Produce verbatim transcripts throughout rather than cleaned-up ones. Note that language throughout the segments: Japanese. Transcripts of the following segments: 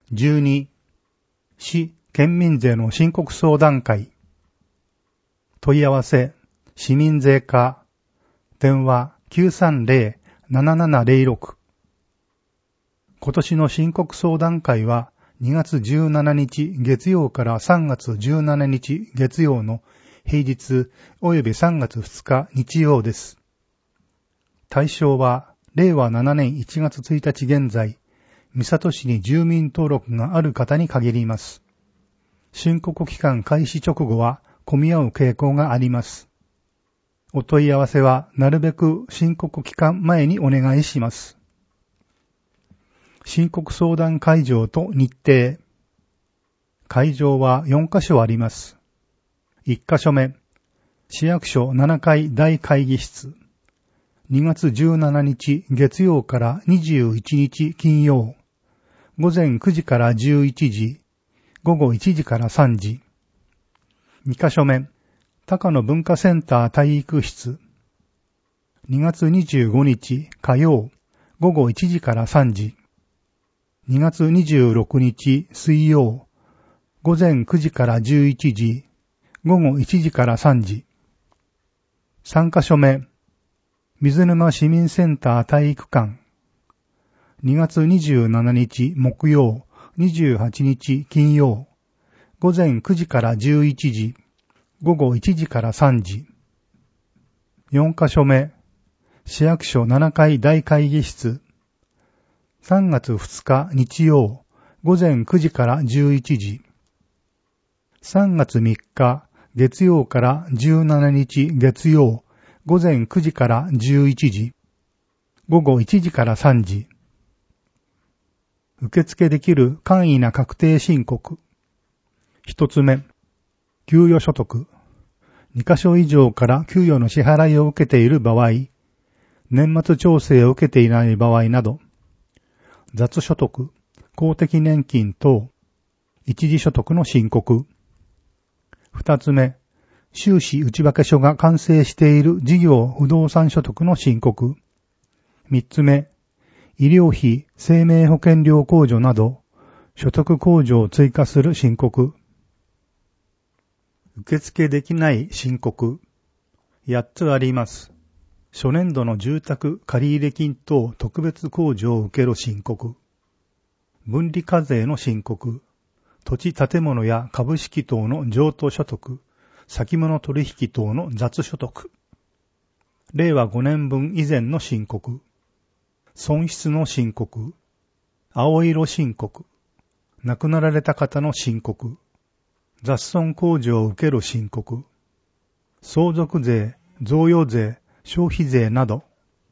じゅうに、市県民税の申告相談会。問い合わせ、市民税課、電話 きゅうさんゼロ ななななゼロろく。今年の申告相談会はにがつじゅうしちにち月曜からさんがつじゅうしちにち月曜の平日およびさんがつふつか日曜です。対象はれいわななねんいちがつついたち現在、三郷市に住民登録がある方に限ります。申告期間開始直後は混み合う傾向があります。お問い合わせはなるべく申告期間前にお願いします。申告相談会場と日程。会場はよんかしょあります。いっかしょめ、市役所ななかい大会議室。にがつじゅうしちにち月曜からにじゅういちにち金曜。午前くじからじゅういちじ、午後いちじからさんじ。にかしょめ、高野文化センター体育室。にがつにじゅうごにち火曜、午後いちじからさんじ。にがつにじゅうろくにち水曜、午前くじからじゅういちじ、午後いちじからさんじ。さんかしょめ、水沼市民センター体育館。にがつにじゅうしちにち木曜、にじゅうはちにち金曜、午前くじからじゅういちじ、午後いちじからさんじ。よんかしょめ、市役所ななかい大会議室。さんがつふつか日曜、午前くじからじゅういちじ。さんがつみっか月曜からじゅうしちにち月曜、午前くじからじゅういちじ、午後いちじからさんじ。受付できる簡易な確定申告。一つめ、給与所得。にかしょ以上から給与の支払いを受けている場合、年末調整を受けていない場合など、雑所得、公的年金等、一時所得の申告。二つ目、収支内訳書が完成している事業不動産所得の申告。三つ目、医療費、生命保険料控除など、所得控除を追加する申告。受付できない申告。八つあります。初年度の住宅借入金等特別控除を受ける申告。分離課税の申告。土地建物や株式等の譲渡所得。先物取引等の雑所得。れいわごねんぶん以前の申告。損失の申告。青色申告。亡くなられた方の申告。雑損控除を受ける申告。相続税、贈与税、消費税など。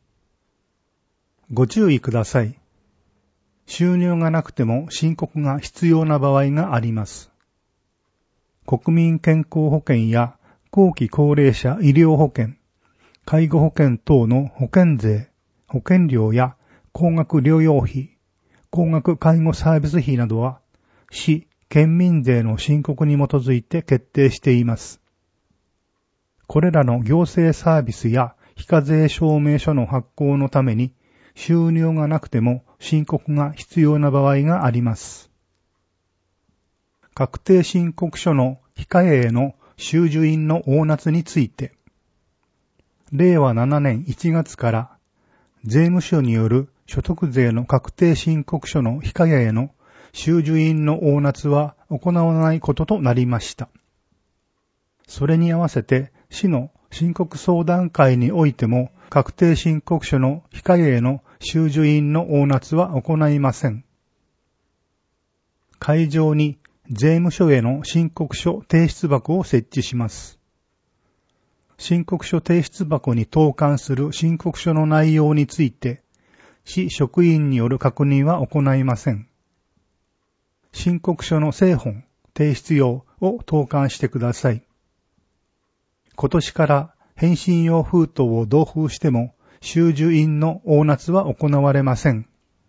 ご注意ください。収入がなくても申告が必要な場合があります。国民健康保険や後期高齢者医療保険、介護保険等の保険税、保険料や高額療養費、高額介護サービス費などは、市、県民税の申告に基づいて決定しています。これらの行政サービスや非課税証明書の発行のために収入がなくても申告が必要な場合があります。確定申告書の非課営の収受印の納納について、れいわななねんいちがつから税務署による所得税の確定申告書の非課営の収受印の納納は行わないこととなりました。それに合わせて市の申告相談会においても確定申告書の非課営の収受印の納納は行いません。会場に税務署への申告書提出箱を設置します。申告書提出箱に投函する申告書の内容について、市職員による確認は行いません。申告書の正本、提出用を投函してください。今年から返信用封筒を同封しても収受印の納納は行われません。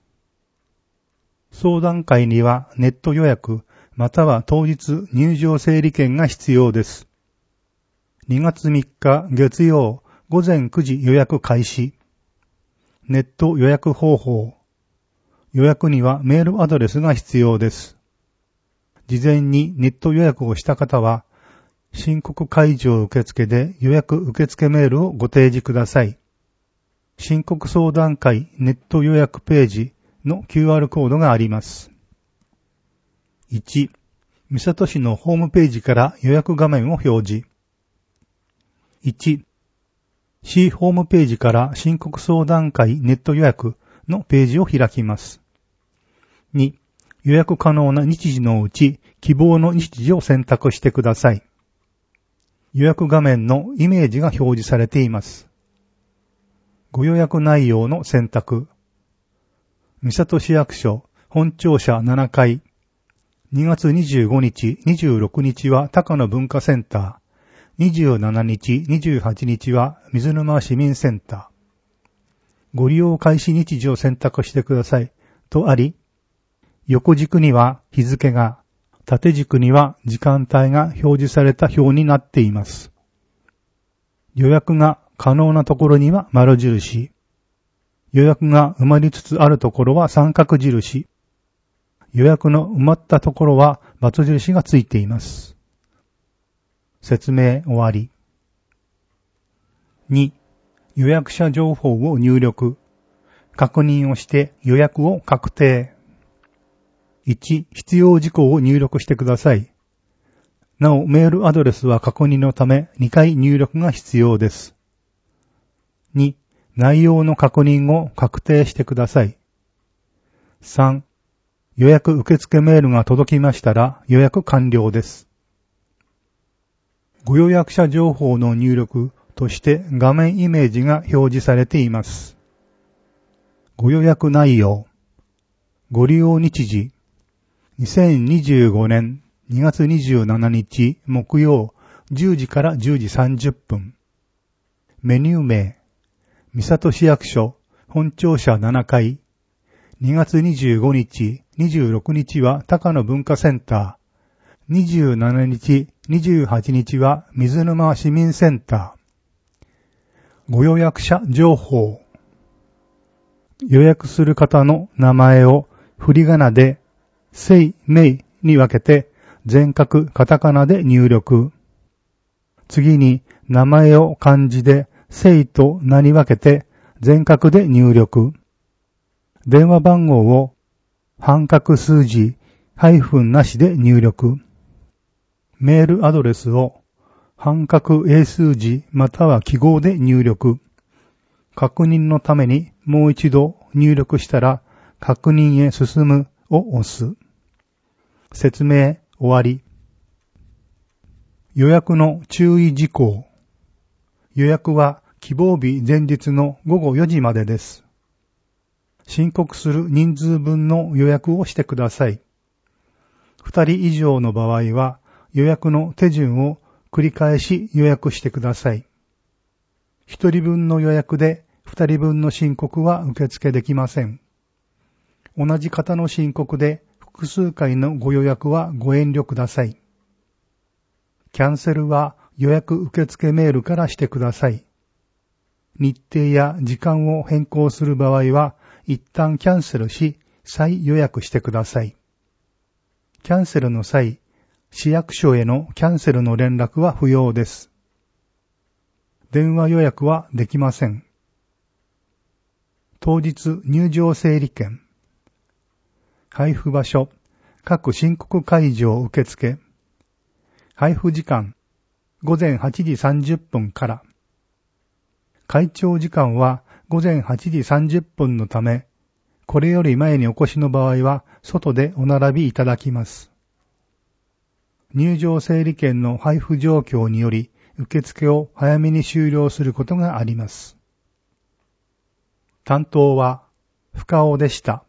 相談会にはネット予約または当日入場整理券が必要です。にがつみっか月曜ごぜんくじ予約開始。ネット予約方法。 予約にはメールアドレスが必要です。事前にネット予約をした方は、申告開場受付で予約受付メールをご提示ください。申告相談会ネット予約ページの キューアール コードがあります。いち、三郷市のホームページから予約画面を表示。いち、市ホームページから申告相談会ネット予約のページを開きます。に、予約可能な日時のうち希望の日時を選択してください。予約画面のイメージが表示されています。ご予約内容の選択。三郷市役所本庁舎ななかい。にがつにじゅうごにち、にじゅうろくにちは高野文化センター。にじゅうしちにち、にじゅうはちにちは水沼市民センター。ご利用開始日時を選択してください。とあり、横軸には日付が、縦軸には時間帯が表示された表になっています。予約が可能なところには丸印。予約が埋まりつつあるところは三角印。予約の埋まったところは×印がついています。説明終わり。に、予約者情報を入力。確認をして予約を確定。いち、必要事項を入力してください。なお、メールアドレスは確認のためにかい入力が必要です。に、内容の確認を確定してください。さん、予約受付メールが届きましたら予約完了です。ご予約者情報の入力として画面イメージが表示されています。ご予約内容、ご利用日時、にせんにじゅうごねんにがつにじゅうしちにち木曜じゅうじからじゅうじさんじゅっぷん。メニュー名、三郷市役所本庁舎ななかい。にがつにじゅうごにち、にじゅうろくにちは高野文化センター。にじゅうしちにち、にじゅうはちにちは水沼市民センター。ご予約者情報。予約する方の名前を振り仮名で姓名に分けて全角カタカナで入力。次に名前を漢字で姓と名に分けて全角で入力。電話番号を半角数字ハイフンなしで入力。メールアドレスを半角英数字または記号で入力。確認のためにもう一度入力したら確認へ進むを押す。説明終わり。予約の注意事項。予約は希望日前日のごごよじまでです。申告する人数分の予約をしてください。ふたり以上の場合は予約の手順を繰り返し予約してください。ひとりぶんの予約でふたりぶんの申告は受付できません。同じ方の申告で複数回のご予約はご遠慮ください。キャンセルは予約受付メールからしてください。日程や時間を変更する場合は一旦キャンセルし再予約してください。キャンセルの際、市役所へのキャンセルの連絡は不要です。電話予約はできません。当日入場整理券。配布場所、各申告会場受付。配布時間、ごぜんはちじさんじゅっぷんから。開庁時間はごぜんはちじさんじゅっぷんのため、これより前にお越しの場合は外でお並びいただきます。入場整理券の配布状況により受付を早めに終了することがあります。担当は深尾でした。